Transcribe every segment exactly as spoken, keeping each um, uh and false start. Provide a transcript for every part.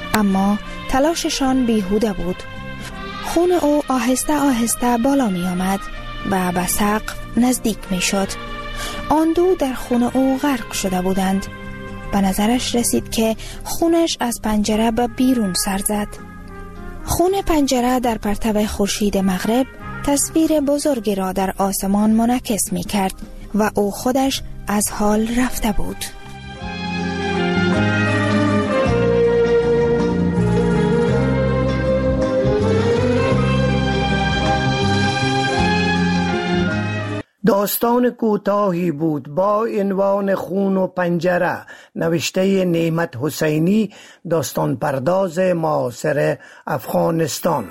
اما تلاششان بیهوده بود. خون او آهسته آهسته بالا می آمد و به سقف نزدیک می شد. آن دو در خون او غرق شده بودند. به نظرش رسید که خونش از پنجره به بیرون سر زد. خون پنجره در پرتو خورشید مغرب تصویر بزرگی را در آسمان منعکس می کرد و او خودش از حال رفته بود. داستان کوتاهی بود با عنوان خون و پنجره نوشته نعمت حسینی، داستان پرداز معاصر افغانستان.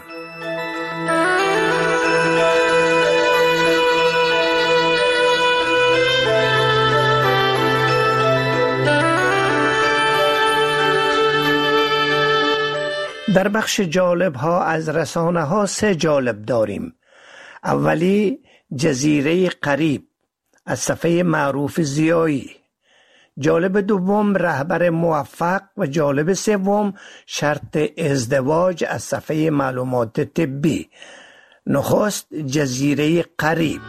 در بخش جالب ها از رسانه ها سه جالب داریم. اولی جزیره قریب از صفحه معروف زیایی، جالب دوم رهبر موفق و جالب سوم شرط ازدواج از صفحه معلومات طبی. نخست جزیره قریب.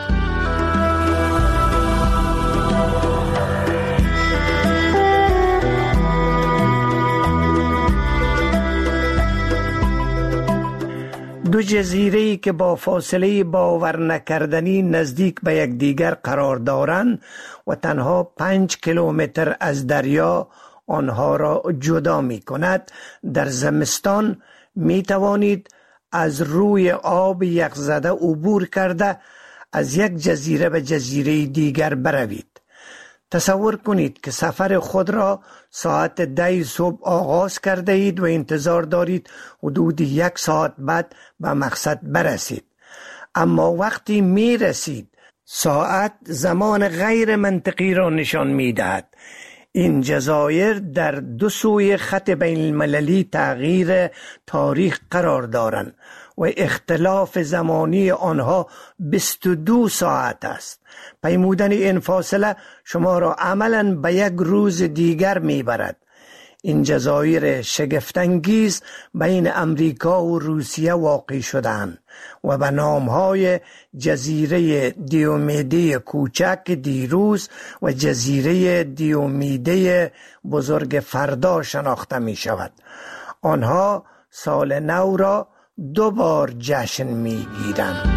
دو جزیره‌ای که با فاصله باور نکردنی نزدیک به یکدیگر قرار دارند و تنها پنج کیلومتر از دریا آنها را جدا می کند، در زمستان می توانید از روی آب یخزده عبور کرده از یک جزیره به جزیره دیگر بروید. تصور کنید که سفر خود را ساعت ده صبح آغاز کرده اید و انتظار دارید حدود یک ساعت بعد به مقصد برسید. اما وقتی می رسید ساعت زمان غیر منطقی را نشان می دهد. این جزایر در دو سوی خط بین المللی تغییر تاریخ قرار دارند و اختلاف زمانی آنها بیست و دو ساعت است. پیمودن این فاصله شما را عملاً به یک روز دیگر میبرد. این جزایر شگفت‌انگیز بین امریکا و روسیه واقع شدند و به نامهای جزیره دیومیده کوچک دیروز و جزیره دیومیده بزرگ فردا شناخته می شود. آنها سال نو را دو بار جشن می گیرند.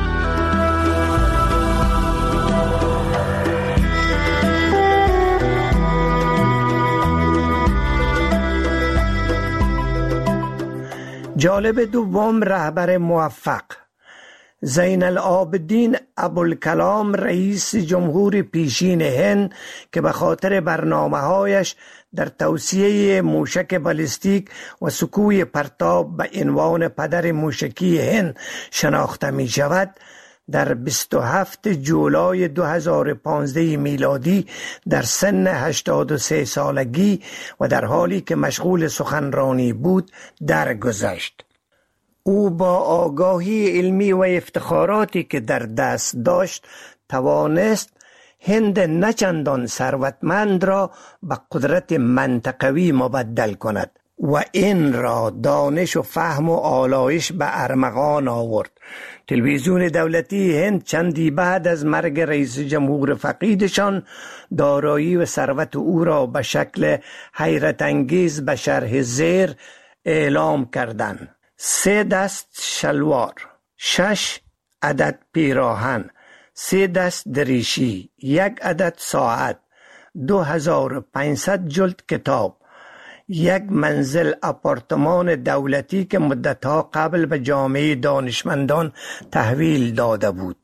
جالب دوم رهبر موفق. زین العابدین ابوالکلام رئیس جمهور پیشین هند که به خاطر برنامه‌هایش در توسعه موشک بالستیک و سکوی پرتاب به عنوان پدر موشکی هند شناخته می شود، در بیست و هفتم جولای دو هزار و پانزده میلادی در سن هشتاد و سه سالگی و در حالی که مشغول سخنرانی بود درگذشت. او با آگاهی علمی و افتخاراتی که در دست داشت توانست هند نچندان ثروتمند را به قدرت منطقوی مبدل کند و این را دانش و فهم و آلایش به ارمغان آورد. تلویزیون دولتی هند چندی بعد از مرگ رئیس جمهور فقیدشان دارایی و ثروت او را به شکل حیرت انگیز به شرح زیر اعلام کردند: سه دست شلوار، شش عدد پیراهن، سه دست دریشی، یک عدد ساعت، دو هزار و پانصد جلد کتاب، یک منزل آپارتمان دولتی که مدتها قبل به جامعه دانشمندان تحویل داده بود.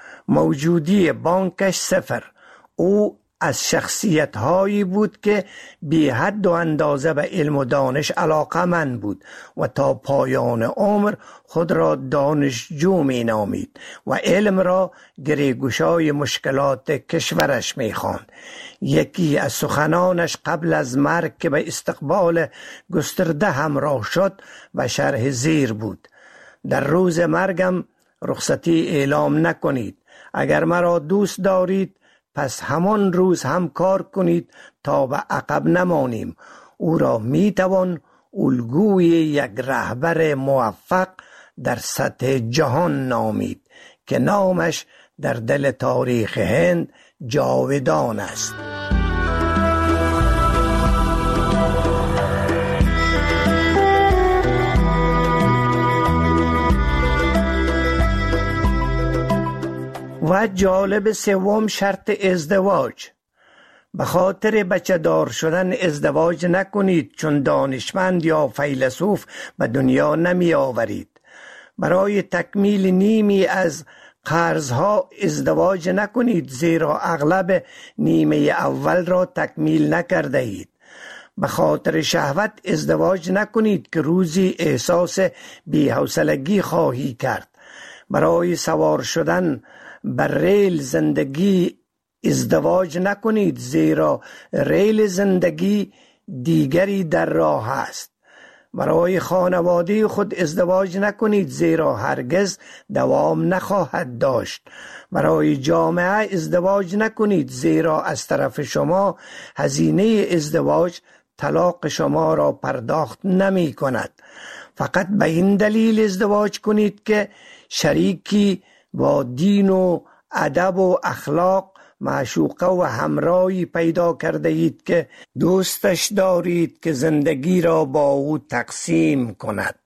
موجودی بانکش صفر. او از شخصیت هایی بود که بی حد و اندازه به علم و دانش علاقمند بود و تا پایان عمر خود را دانشجو می نامید و علم را گریگوشای مشکلات کشورش می خواند. یکی از سخنانش قبل از مرگ که به استقبال گسترده همراه شد و شرح زیر بود: در روز مرگم رخصتی اعلام نکنید. اگر مرا دوست دارید پس همان روز هم کار کنید تا به عقب نمانیم. او را می توان الگوی یک رهبر موفق در سطح جهان نامید که نامش در دل تاریخ هند جاودان است. و جالب سوم شرط ازدواج. به خاطر بچه دار شدن ازدواج نکنید، چون دانشمند یا فیلسوف به دنیا نمی آورید. برای تکمیل نیمی از قرضها ازدواج نکنید، زیرا اغلب نیمه اول را تکمیل نکرده اید. به خاطر شهوت ازدواج نکنید که روزی احساس بی‌حوصلگی خواهی کرد. برای سوار شدن بر ریل زندگی ازدواج نکنید، زیرا ریل زندگی دیگری در راه است. برای خانواده خود ازدواج نکنید، زیرا هرگز دوام نخواهد داشت. برای جامعه ازدواج نکنید، زیرا از طرف شما هزینه ازدواج طلاق شما را پرداخت نمی کند. فقط به این دلیل ازدواج کنید که شریکی با دین و ادب و اخلاق، معشوقه و همراهی پیدا کرده اید که دوستش دارید که زندگی را با او تقسیم کند.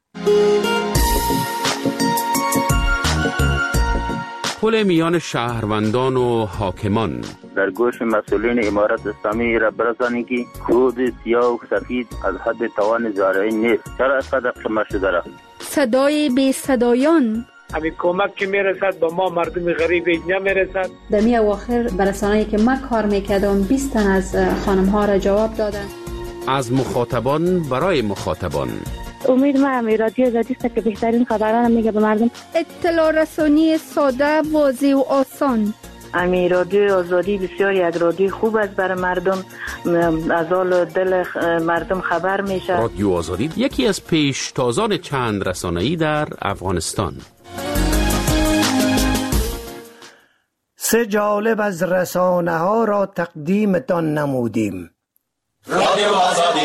پل میان شهروندان و حاکمان. در گوش مسئولین امارت اسلامی را برسانید که کود سیاه و سفید از حد توان زارعین نیست. چرا از قدر شما شده را؟ صدای بی صدایان. همین کمک که میرسد با ما مردم غریب نمیرسد. در می اواخر برسانه‌ای که من کار میکردم بیست تن از خانم ها را جواب دادن. از مخاطبان برای مخاطبان. امید ما همی رادیو آزادی است که بهترین خبران میگه به مردم. اطلاع رسانی ساده، واضح و آسان. امی رادیو آزادی بسیار یک رادیو خوب است برای مردم، از حال دل مردم خبر میشه. رادیو آزادی یکی از پیشتازان چند رسانه‌ای در افغانستان. سه جالب از رسانه ها را تقدیمتان نمودیم. رادیو آزادی.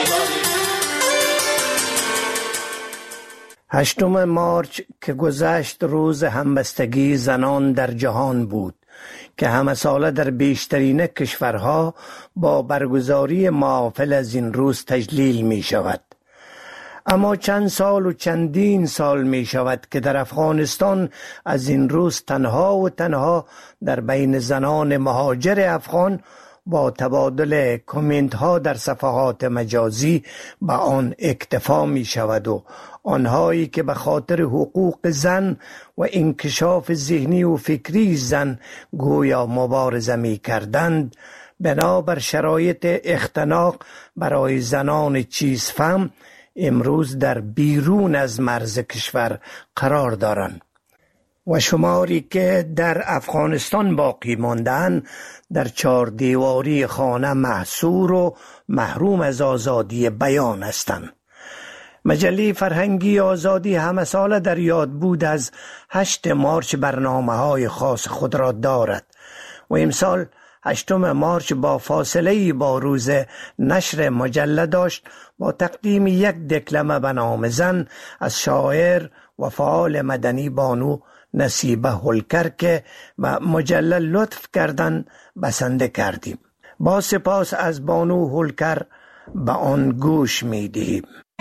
هشتم مارچ که گذشت روز همبستگی زنان در جهان بود که همه ساله در بیشترین کشورها با برگزاری محافل از این روز تجلیل می شود. اما چند سال و چندین سال می شود که در افغانستان از این روز تنها و تنها در بین زنان مهاجر افغان با تبادل کامنت ها در صفحات مجازی به آن اکتفا می شود و آنهایی که به خاطر حقوق زن و انکشاف ذهنی و فکری زن گویا مبارزه می کردند، بنابر شرایط اختناق برای زنان چیزفهم امروز در بیرون از مرز کشور قرار دارند و شماری که در افغانستان باقی ماندن در چهار دیواری خانه محصور و محروم از آزادی بیان هستند. مجله فرهنگی آزادی همه ساله در یاد بود از هشت مارچ برنامه‌های خاص خود را دارد و امسال هشتم مارچ با فاصله با روز نشر مجله داشت با تقدیم یک دکلمه به نام زن از شاعر و فعال مدنی بانو نصیبه هولکر که به مجله لطف کردن بسنده کردیم. با سپاس از بانو هولکر به آن گوش می دهیم.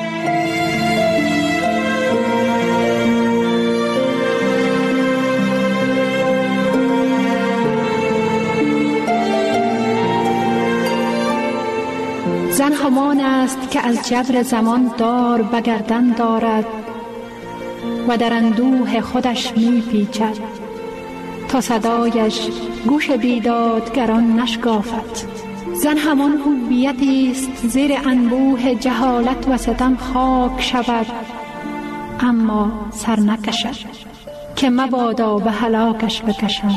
زن همان است که از جبر زمان دار بگردن دارد و در اندوه خودش می پیچد تا صدایش گوش بیدادگران نشکافد. زن همان هویتی است زیر انبوه جهالت و ستم خاک شود اما سر نکشد که مبادا به هلاکش بکشم.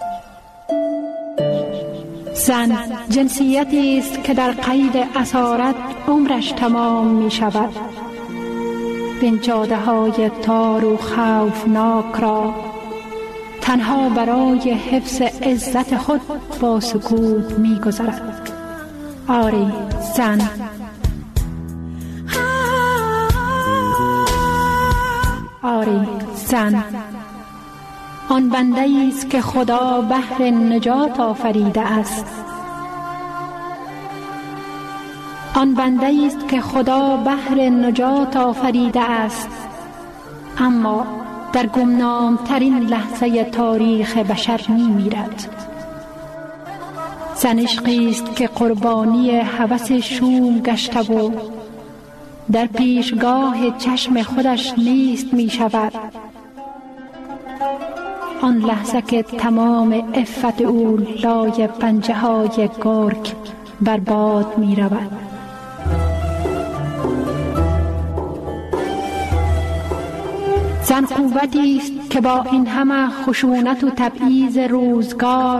زن جنسیتی است که در قید اسارت عمرش تمام می شود. بین جاده های تار و خوفناک را تنها برای حفظ عزت خود با سکوت می گذرد. آری زن. تاریک زن. آن بنده است که خدا بهر نجات آفریده است. آن بنده است که خدا بهر نجات آفریده است، اما در گمنام ترین لحظه تاریخ بشر می میرد. زن عشقی است که قربانی هوس شوم گشته و در پیشگاه چشم خودش نیست می شود. آن لحظه که تمام عفت او لای پنجه های گرگ برباد می رود. زن قوتی است که با این همه خشونت و تبعیض روزگار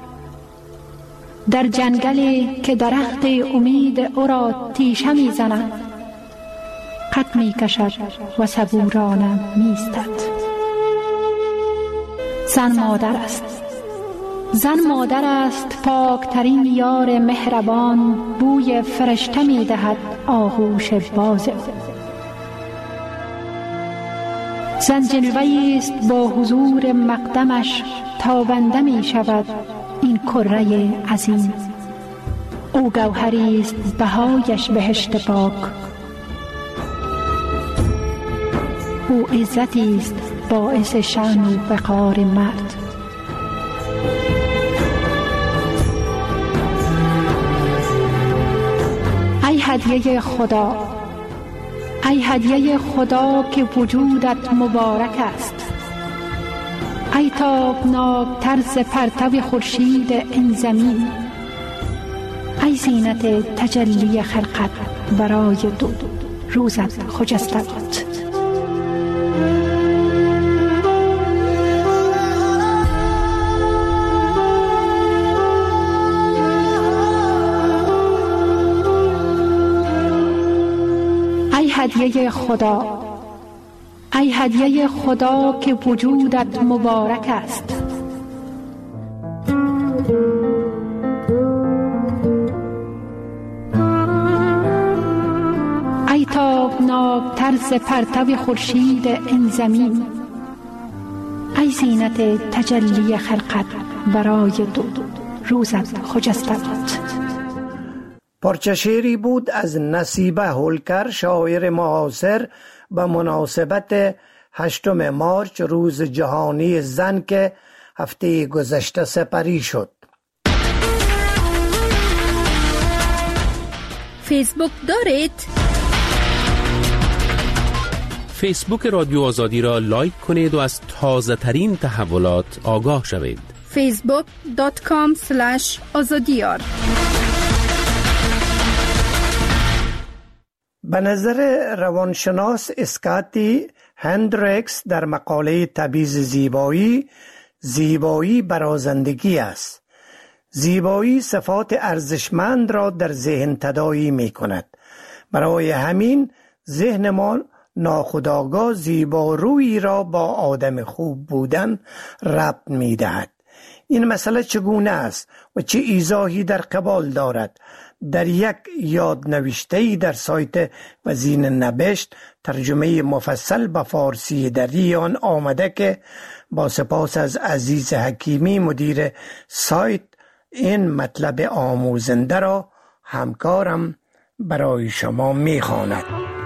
در جنگلی که درخت امید او را تیشه می زند قد می کشد و صبورانه می ایستد. زن مادر است. زن مادر است، پاکترین یار مهربان، بوی فرشته می دهد آغوش باز. زن جلوه‌ای است با حضور مقدمش تابنده می شود این کره عظیم. او گوهری است بهایش بهشت پاک. او عزتی است باعث شأن و وقار مرد. ای هدیه خدا، ای هدیه خدا که وجودت مبارک است. ای تابناک طرز پرتو خورشید این زمین. ای زینت تجلی خلقت برای دو روزت خجسته باد. ای هدیه خدا، ای هدیه خدا که وجودت مبارک است. ای تابناک طرز پرتو خورشید این زمین. ای زینت تجلی خلقت برای دو روزت خجسته باد. پارچه شعری بود از نصیبه هولکر، شاعر معاصر، به مناسبت هشتم مارچ روز جهانی زن که هفته گذشته سپری شد. فیسبوک دارید؟ فیسبوک رادیو آزادی را لایک کنید و از تازه ترین تحولات آگاه شوید. فیسبوک دات کام اسلش آزادیار. به نظر روانشناس اسکاتی هندریکس در مقاله تبعیض زیبایی، زیبایی برازندگی است. زیبایی صفات ارزشمند را در ذهن تداعی می کند. برای همین ذهن ما ناخودآگاه زیبارویی را با آدم خوب بودن ربط می دهد. این مسئله چگونه است و چه ایضاحی در قبال دارد؟ در یک یادنوشته‌ای در سایت وزین نبشت ترجمه مفصل به فارسی در آن آمده که با سپاس از عزیز حکیمی مدیر سایت این مطلب آموزنده را همکارم برای شما می‌خواند.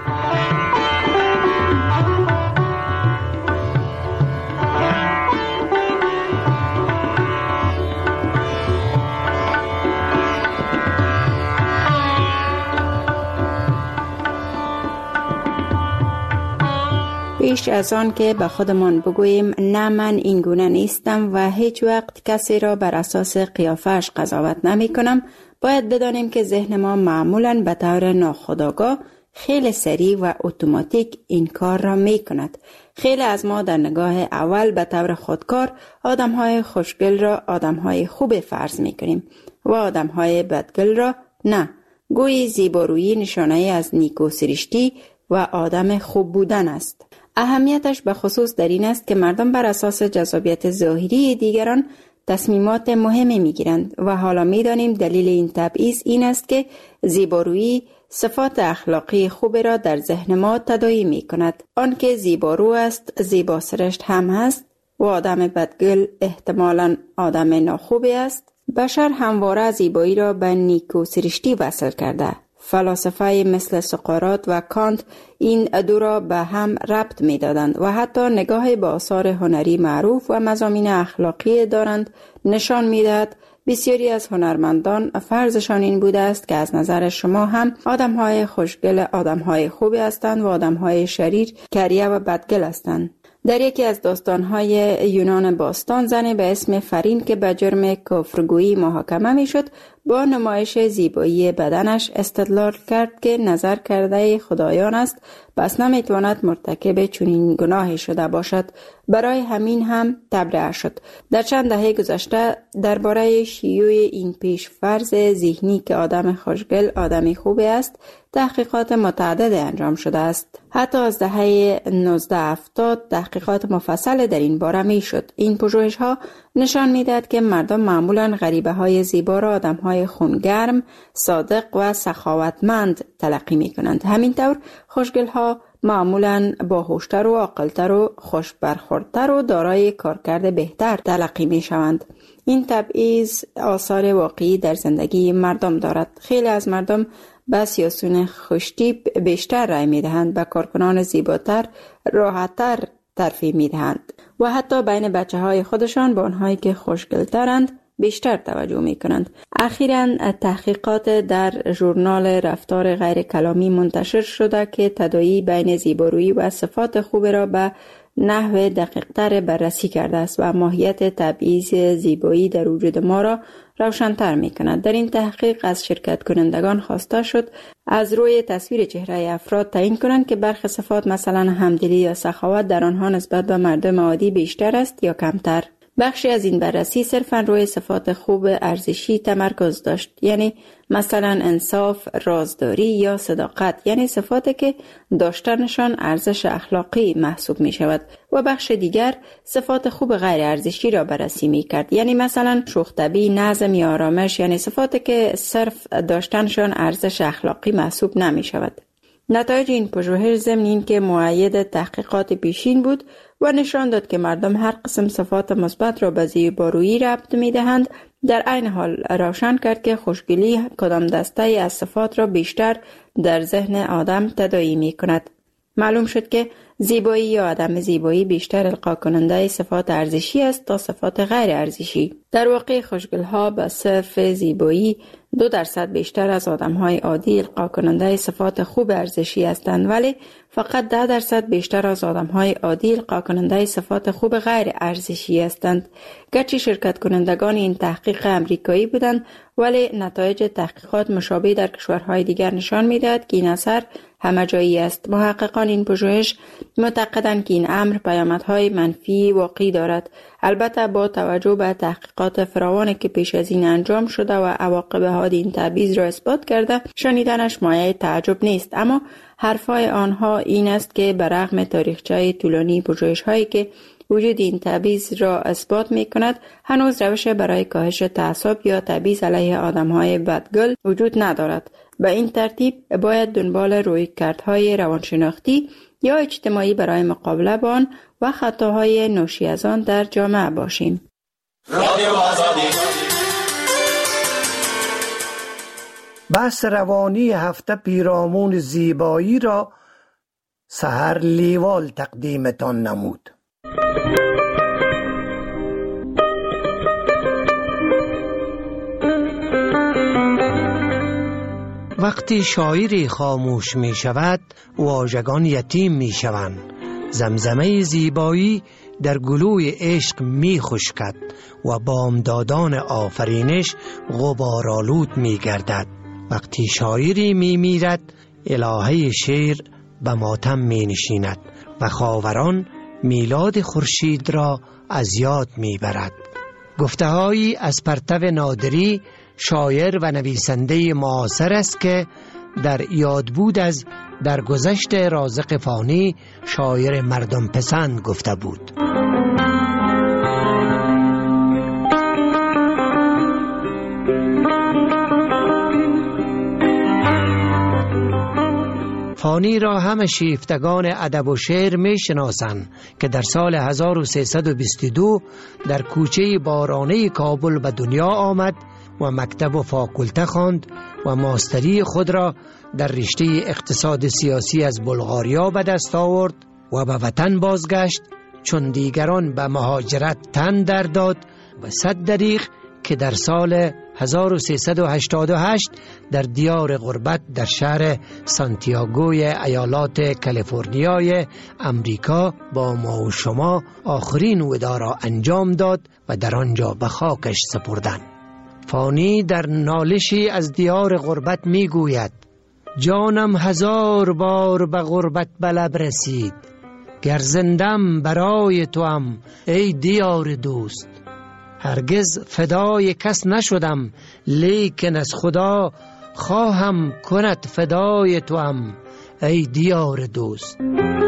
پیش از آن که به خودمان بگوییم نه من این گونه نیستم و هیچ وقت کسی را بر اساس قیافش قضاوت نمی کنم، باید بدانیم که ذهن ما معمولاً به طور ناخودآگاه خیلی سریع و اتوماتیک این کار را می کند. خیلی از ما در نگاه اول به طور خودکار آدم‌های خوشگل را آدم‌های خوب فرض می کنیم و آدم‌های بدگل را نه. گویی زیبارویی نشانه از نیکو سرشتی و آدم خوب بودن است. اهمیتش به خصوص در این است که مردم بر اساس جذابیت ظاهری دیگران تصمیمات مهمی میگیرند و حالا میدانیم دلیل این تبعیض این است که زیبارویی صفات اخلاقی خوب را در ذهن ما تداعی می کند. آن که زیبارو است زیبا سرشت هم هست و آدم بدگل احتمالاً آدم ناخوبی است. بشر همواره زیبایی را به نیکو سرشتی وصل کرده. فلاسفه مثل سقراط و کانت این دو را به هم ربط می دادند و حتی نگاه به آثار هنری معروف و مضامین اخلاقی دارند نشان می دهد بسیاری از هنرمندان فرضشان این بوده است که از نظر شما هم آدم‌های خوشگل آدم‌های خوبی هستند و آدم‌های شریر کریه و بدگل هستند. در یکی از داستان‌های یونان باستان زنی به اسم فرین که به جرم کفرگویی محاکمه می‌شد با نمایش زیبایی بدنش استدلال کرد که نظر کرده خدایان است، پس نمی‌تواند مرتکب چنین گناهی شده باشد. برای همین هم تبرئه شد. در چند دهه گذشته درباره شیوع این پیش فرض ذهنی که آدم خوشگل آدمی خوبی است تحقیقات متعدد انجام شده است. حتی از دهه نوزده هفتاد تحقیقات مفصل در این باره می شد. این پژوهش‌ها نشان می‌دهد که مردم معمولاً غریبه های زیبا را آدم‌های خونگرم، صادق و سخاوتمند تلقی می‌کنند. همینطور خوشگل‌ها معمولاً باهوشتر و عاقل‌تر و خوش برخوردتر و دارای کارکرد بهتر تلقی می‌شوند. این تبعیض آثار واقعی در زندگی مردم دارد. خیلی از مردم به سیاسیون خوشتیپ بیشتر رای می‌دهند، به کارکنان زیباتر راحت‌تر ترفیع می‌دهند و حتی بین بچه‌های خودشان به آنهایی که خوشگل‌ترند بیشتر توجه می‌کنند. اخیراً تحقیقات در ژورنال رفتار غیر کلامی منتشر شده که تداعی بین زیبارویی و صفات خوب را به نحو دقیق‌تر بررسی کرده است و ماهیت تبعیض زیبایی در وجود ما را روشن‌تر می‌کند. در این تحقیق از شرکت کنندگان خواسته شد از روی تصویر چهره افراد تعیین کنند که برخی صفات مثلا همدلی یا سخاوت در آنها نسبت به مردم عادی بیشتر است یا کمتر. بخشی از این بررسی صرفاً روی صفات خوب ارزشی تمرکز داشت، یعنی مثلا انصاف، رازداری یا صداقت، یعنی صفاتی که داشتنشان ارزش اخلاقی محسوب می شود، و بخش دیگر صفات خوب غیر ارزشی را بررسی می کرد، یعنی مثلا شوخ‌طبعی، نظم یا آرامش، یعنی صفاتی که صرف داشتنشان ارزش اخلاقی محسوب نمی شود. نتایج این پژوهش ضمن این که مؤید تحقیقات پیشین بود و نشان داد که مردم هر قسم صفات مثبت را به زیبارویی ربط می‌دهند، در عین حال روشن کرد که خوشگلی کدام دسته از صفات را بیشتر در ذهن آدم تداعی می‌کند. معلوم شد که زیبایی یا عدم زیبایی بیشتر القا کننده صفات ارزشی است تا صفات غیر ارزشی. در واقع خوشگل‌ها به صرف زیبایی دو درصد بیشتر از آدم‌های عادی القا کننده صفات خوب ارزشی هستند، ولی فقط ده درصد بیشتر از آدم‌های عادی القا کننده صفات خوب غیر ارزشی هستند. گرچه شرکت کنندگان این تحقیق امریکایی بودند، ولی نتایج تحقیقات مشابه در کشورهای دیگر نشان می‌دهد که این اثر همه جایی است. محققان این پژوهش معتقدند که این امر پیامدهای منفی واقعی دارد. البته با توجه به تحقیقات فراوانی که پیش از این انجام شده و عواقب حاد این تبعیض را اثبات کرده، شنیدنش مایه تعجب نیست. اما حرفای آنها این است که برغم تاریخچه طولانی پژوهش‌هایی که وجود این تبعیض را اثبات می کند، هنوز روش برای کاهش تعصب یا تبعیض علیه آدم‌های بدگل وجود ندارد. به این ترتیب باید دنبال رویکردهای روانشناختی یا اجتماعی برای مقابله با آن و خطاهای ناشی از آن در جامعه باشیم. رادیو آزادی. بحث روانی هفته پیرامون زیبایی را سحر لیوال تقدیمتان نمود. وقتی شاعری خاموش می شود واژگان یتیم می شوند. زمزمه زیبایی در گلوی عشق می خشکد و بامدادان آفرینش غبارآلود می گردد. وقتی شاعری می میرد الهه شعر به ماتم می نشیند و خاوران میلاد خورشید را از یاد می برد. گفته‌هایی از پرتو نادری، شاعر و نویسنده معاصر است که در یاد بود از درگذشت رازق فانی، شاعر مردم پسند گفته بود. فانی را همه شیفتگان ادب و شعر می شناسند که در سال هزار و سیصد و بیست و دو در کوچه بارانه کابل به دنیا آمد و مکتب و فاکولته خواند و ماستری خود را در رشته اقتصاد سیاسی از بلغاریا به دست آورد و به وطن بازگشت، چون دیگران به مهاجرت تن در داد و صد دریغ که در سال هزار و سیصد و هشتاد و هشت در دیار غربت در شهر سانتیاگوی ایالات کالیفرنیای امریکا با ما و شما آخرین وداع را انجام داد و در آنجا به خاکش سپردند. فانی در نالشی از دیار غربت می گوید: جانم هزار بار به غربت به لب رسید، گر زندم برای توام ای دیار دوست. هرگز فدای کس نشدم، لیکن از خدا خواهم کند فدای توام ای دیار دوست.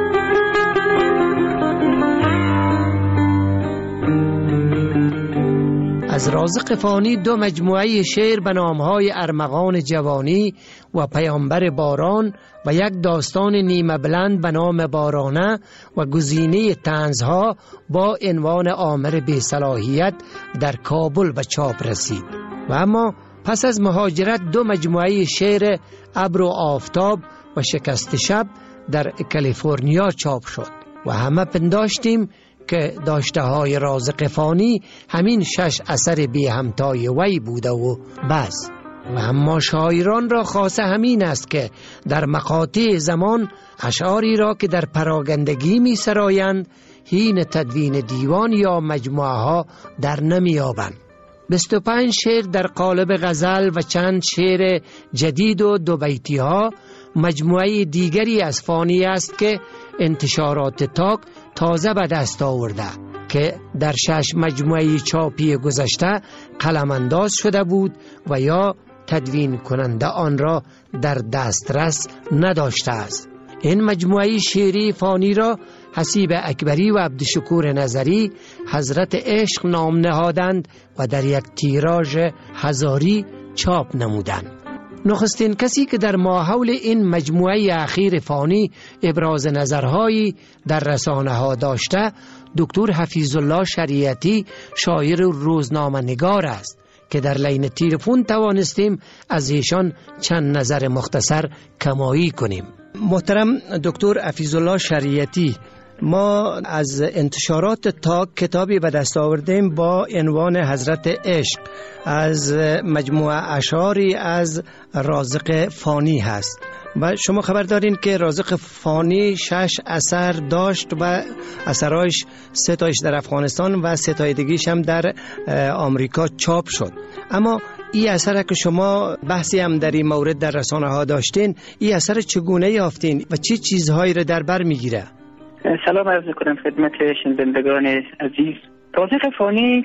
از رازق فانی دو مجموعه شعر به نامهای ارمغان جوانی و پیامبر باران و یک داستان نیمه بلند به نام بارانه و گزینه طنزها با عنوان آمر بی‌صلاحیت در کابل به چاپ رسید. و اما پس از مهاجرت دو مجموعه شعر ابر و آفتاب و شکست شب در کالیفرنیا چاپ شد و همه پنداشتیم که داشته های رازق فانی همین شش اثر بی همتای وی بوده و بس. و اما شاعران را خاصه همین است که در مقاطع زمان اشعاری را که در پراگندگی می سرایند حین تدوین دیوان یا مجموعه ها در نمی آبند. بیست و پنج شعر در قالب غزل و چند شعر جدید و دو بیتی ها مجموعه دیگری از فانی است که انتشارات تاک تازه به دست آورده که در شش مجموعه چاپی گذشته قلم انداز شده بود و یا تدوین کننده آن را در دسترس نداشته است. این مجموعه شعری فانی را حسیب اکبری و عبدالشکور نظری حضرت عشق نام نهادند و در یک تیراژ هزاری چاپ نمودند. نخستین کسی که در ماحول این مجموعه اخیر فانی ابراز نظرهایی در رسانه ها داشته دکتر حفیظ الله شریعتی شاعر روزنامه نگار است که در لین تلفن توانستیم از ایشان چند نظر مختصر کمایی کنیم. محترم دکتر حفیظ الله شریعتی، ما از انتشارات تاک کتابی به دست آوردیم با عنوان حضرت عشق از مجموعه اشعاری از رازق فانی هست و شما خبر دارین که رازق فانی شش اثر داشت و اثرایش سه تایش در افغانستان و سه تای دیگیش هم در آمریکا چاپ شد. اما این اثر که شما بحثی هم در این مورد در رسانه ها داشتین، این اثر چگونه یافتین و چه چیزهایی را در بر میگیره؟ سلام عرض میکنم خدمت شنوندگان عزیز. رازق فانی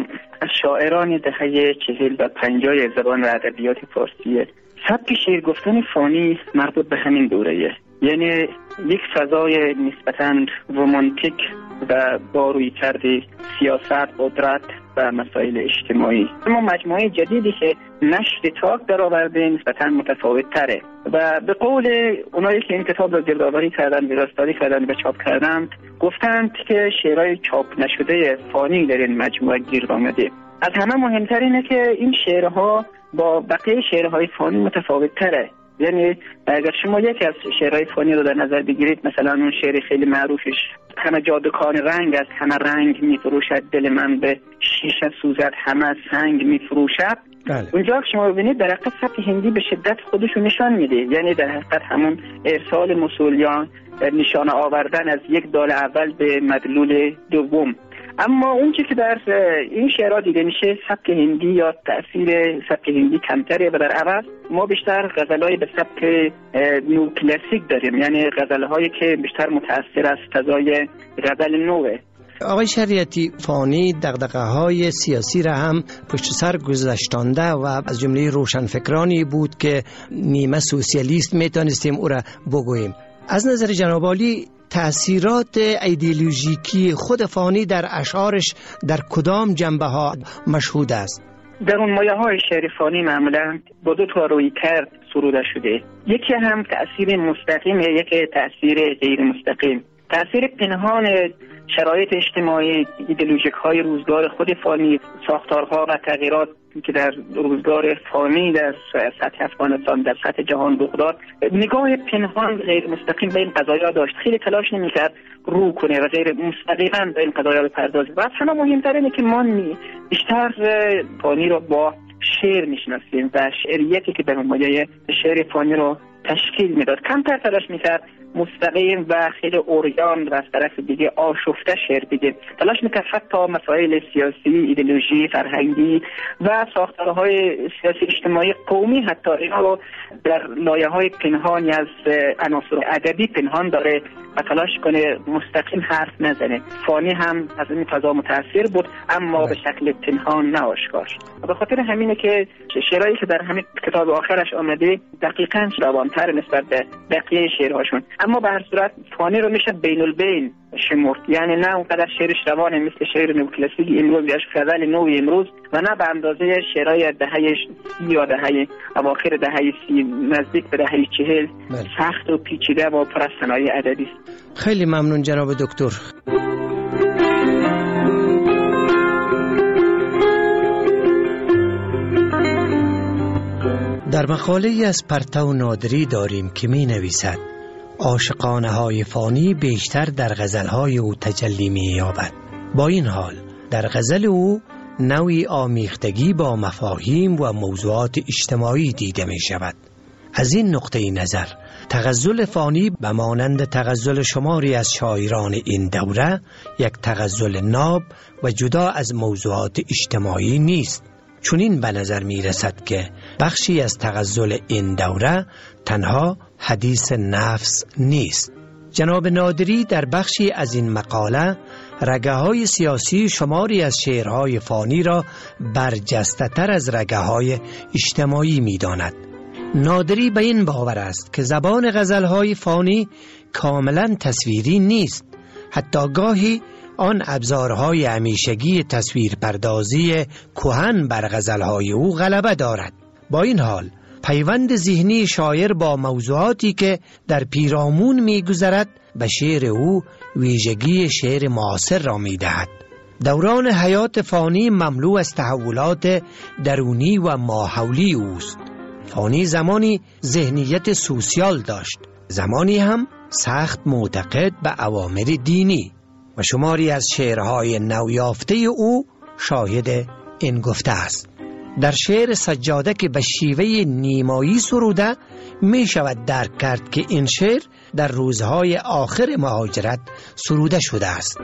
از شاعران دهه چهل و پنجاه زبان و ادبیات فارسیه. سبک شعر گفتن فانی مربوط به همین دوره‌ایه، یعنی یک فضای نسبتاً رمانتیک و با رویکرد سیاست، قدرت و مسائل اجتماعی. اما مجموعه جدیدی که نشر تاک در آورده نسبتاً متفاوت تره و به قول اونایی که این کتاب را گردآوری کردن، ویراستاری کردن و چاپ کردند، گفتند که شعرهای چاپ نشده فانی در این مجموعه گیر آمده. از همه مهمتر اینه که این شعرها با بقیه شعرهای فانی متفاوت تره. یعنی اگر شما یکی از شعرهای فانی رو در نظر بگیرید، مثلا اون شعر خیلی معروفش همه جا دکان رنگ است، همه رنگ میفروشد، دل من به شیشه سوزد، همه سنگ میفروشد. اونجا شما ببینید در حقیقت سبک هندی به شدت خودشو نشان میده، یعنی در حقیقت همون ارسال موصولیان، نشانه آوردن از یک دال اول به مدلول دوم. اما اون چیزی که در این شعرها دیده میشه سبک هندی یا تأثیر سبک هندی کمتره و در عوض ما بیشتر غزلهای به سبک نو کلاسیک داریم، یعنی غزلهایی که بیشتر متأثر از فضای غزل نوه. آقای شریعتی، فانی دغدغه‌های سیاسی را هم پشت سر گذاشتانده و از جمله روشنفکرانی بود که نیمه سوسیالیست میتونستیم او را بگوییم. از نظر جناب عالی تأثیرات ایدئولوژیکی خود فانی در اشعارش در کدام جنبه ها مشهود است؟ در اون مایه های شعر فانی معمولا با دو تا روی کرد سروده شده. یکی هم تأثیر مستقیم، یکی تأثیر غیر مستقیم. تأثیر پنهان شرایط اجتماعی، ایدئولوژیک های روزگار خود فانی، ساختارها و تغییرات که در روزگار فانی در سطح افغانستان، در سطح جهان رخ داد، نگاه پنهان غیر مستقیم به این قضایا داشت. خیلی تلاش نمی‌کرد رو کنه و غیر مستقیما به این قضایا بپردازه. و اصلا مهمتر اینه که ما بیشتر فانی رو با شعر میشناسیم و شعریتی که در مایه شعر فانی رو تشکیل میداد. کمتر تلاش میکرد مستقیم و خیلی اوریان و از طرف دیگه آشفته شعر بگه. تلاش میکرد حتی مسائل سیاسی، ایدئولوژی، فرهنگی و ساختارهای سیاسی اجتماعی قومی، حتی اینا رو در لایه‌های پنهانی از عناصر ادبی پنهان داره و تلاش کنه مستقیم حرف نزنه. فانی هم از این فضا متاثر بود، اما به شکل پنهان نه آشکار. به خاطر همینه که شعرهایی که در همین کتاب آخرش آمده دقیقاً روان‌تر نسبت به بقیه شعرهاشون. اما به هر صورت فانی رو میشه بین البین شمرد، یعنی نه اونقدر شعرش روانه مثل شعر نوکلاسیک امروز یا غزل نو امروز، و نه به اندازه شعرهای دهه سی یا دهه اواخر دهه سی نزدیک به دهه چهل سخت و پیچیده و پر از صنایع ادبی است. خیلی ممنون جناب دکتر. در مقاله ای از پرتو نادری داریم که می نویسد عاشقانه های فانی بیشتر در غزلهای او تجلی می یابد. با این حال در غزل او نوعی آمیختگی با مفاهیم و موضوعات اجتماعی دیده می شود. از این نقطه نظر تغزل فانی به مانند تغزل شماری از شاعران این دوره یک تغزل ناب و جدا از موضوعات اجتماعی نیست. چون این به نظر می رسد که بخشی از تغزل این دوره تنها حدیث نفس نیست. جناب نادری در بخشی از این مقاله رگه های سیاسی شماری از شعرهای فانی را برجسته تر از رگه های اجتماعی می داند. نادری به این باور است که زبان غزلهای فانی کاملا تصویری نیست. حتی گاهی آن ابزارهای همیشگی تصویر پردازی کهن بر غزلهای او غلبه دارد. با این حال پیوند ذهنی شاعر با موضوعاتی که در پیرامون می گذرد به شعر او ویژگی شعر معاصر را می دهد. دوران حیات فانی مملو از تحولات درونی و ماحولی اوست. فانی زمانی ذهنیت سوسیال داشت، زمانی هم سخت معتقد به اوامر دینی، و شماری از شعرهای نویافته او شاهد این گفته است. در شعر سجاده که به شیوه نیمایی سروده می شود درک کرد که این شعر در روزهای آخر مهاجرت سروده شده است.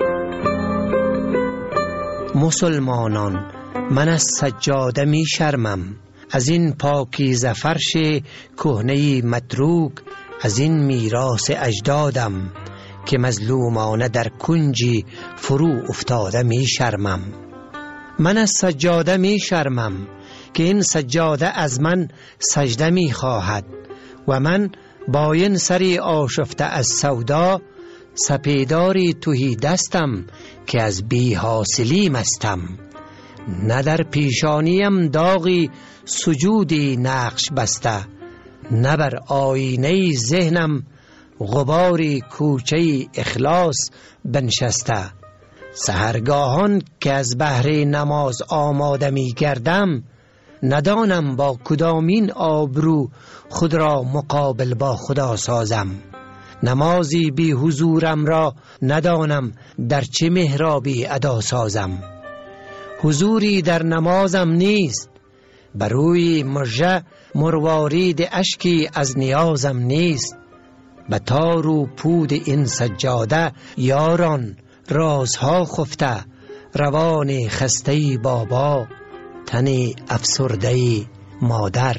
مسلمانان، من از سجاده می شرمم، از این پاکیزه فرش کهنه متروک، از این میراث اجدادم که مظلومانه در کنجی فرو افتاده می شرمم. من از سجاده می شرمم که این سجاده از من سجده می خواهد، و من با این سری آشفته از سودا سپیداری توهی دستم که از بی حاصلی مستم. نه در پیشانیم داغی سجودی نقش بسته، نه بر آینه ذهنم غباری کوچه اخلاص بنشسته. سحرگاهان که از بهر نماز آماده می گردم، ندانم با کدامین آبرو خود را مقابل با خدا سازم. نمازی بی حضورم را ندانم در چه محرابی ادا سازم. حضوری در نمازم نیست، بروی مژه مروارید اشکی از نیازم نیست. به تار و پود این سجاده یاران رازها خفته، روان خسته بابا تن افسرده مادر.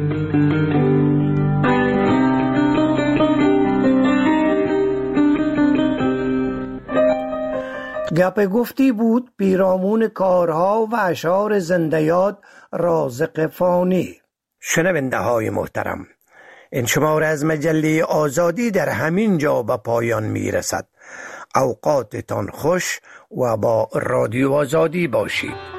گپ گفتی بود پیرامون کارها و اشعار زنده‌یاد رازق فانی. شنونده های محترم، این شماره از مجله آزادی در همین جا به پایان می رسد. اوقاتتان خوش و با رادیو آزادی باشید.